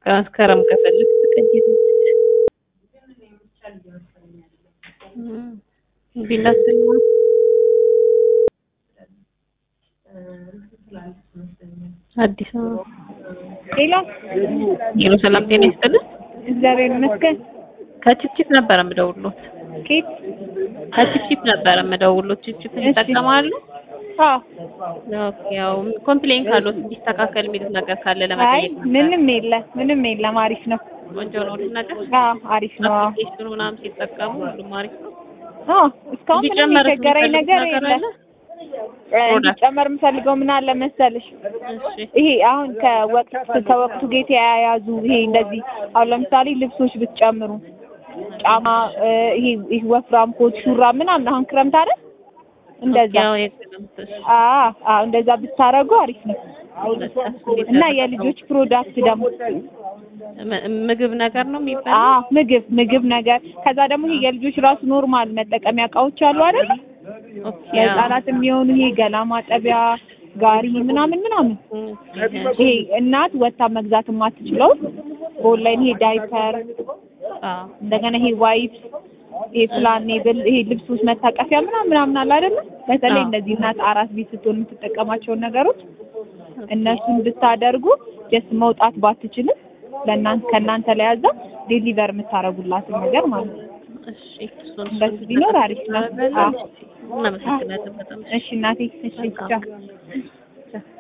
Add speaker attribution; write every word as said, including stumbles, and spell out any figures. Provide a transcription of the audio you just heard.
Speaker 1: መስከረም ከፈለክ ተቀይር ቢላስና አዲስ አበባ
Speaker 2: ሄሎ
Speaker 1: ሄሎ ሰላም ጤና ይስጥልኝ።
Speaker 2: እግዚአብሔር ይመስገን።
Speaker 1: ከቺፕቺፕ ነበር የምደውልሎት።
Speaker 2: ኬት
Speaker 1: ከቺፕቺፕ ነበር የምደውልሎት። ቺፕቺፕ ይጠቀማሉ?
Speaker 2: አዎ
Speaker 1: ኦኬ። ያው ኮምፕሌን ካለው እንዲስተካከል የሚሉት ነገር ካለ
Speaker 2: አይ
Speaker 1: ለመጠየቅ ነበር።
Speaker 2: ምንም የለ ምንም የለም። አሪፍ ነው።
Speaker 1: ቆንጆ ነው ሁሉ ነገር።
Speaker 2: አዎ አሪፍ ነው። አዎ
Speaker 1: አፕሊኬሽኑ ምናምን ሲጠቀሙ ሁሉም አሪፍ ነው።
Speaker 2: አዎ እስካሁን ምንም
Speaker 1: እንዲጨመር
Speaker 2: የቸገረኝ ነገር
Speaker 1: የሚፈልጉት
Speaker 2: የለም። እንዲጨመር የምፈልገው ምን አለ መሰልሽ?
Speaker 1: እሺ
Speaker 2: ይሄ አሁን ከወቅት ከወቅቱ ጋር የተያያዙ ይሄ እንደዚህ አሁን ለምሳሌ ልብሶች ብትጨምሩ ጫማ ይሄ ይሄ ወፍራም ኮት ሹራብ ምናምን አሁን ክረምት አይደል? እንደዛ
Speaker 1: ያው የክረምት
Speaker 2: አዎ አዎ እንደዛ ብታረጉ አሪፍ ነው። እና የልጆች ፕሮዳክት ደግሞ
Speaker 1: ምግብ ነገር ነው የሚባለው?
Speaker 2: አዎ ምግብ ምግብ ነገር ከዛ ደግሞ ይሄ የልጆች ራሱ ኖርማል መጠቀሚያ እቃዎች አሉ አይደል?
Speaker 1: ኦኬ
Speaker 2: ለህፃናት የሚሆኑ ይሄ ገላ ማጠቢያ ጋሪ ምናምን ምናምን ይሄ እናት ወጣ መግዛት የማትችለው ኦንላይን ይሄ ዳይፐር
Speaker 1: አዎ
Speaker 2: እንደገና ይሄ ዋይፕስ ይሄ ፍላኔብል ይሄ ልብሶች መታቀፊያ ምናምን ምናምን አለ አይደል? በተለይ እንደዚህ እናት አራት ቤት ስትሆን የምትጠቀማቸውን ነገሮች እነሱን ብታደርጉ ጀስት መውጣት ባትችልም ለእናንተ ከእናንተ ላይ ያዛ ዴሊቨር የምታረጉላት ነገር ማለት ነው።
Speaker 1: እሺ እሱን
Speaker 2: እንደዚህ ቢኖር አሪፍ ነው። አዎ
Speaker 1: እናመሰግናለን በጣም።
Speaker 2: እሺ እናቴ እሺ ቻው።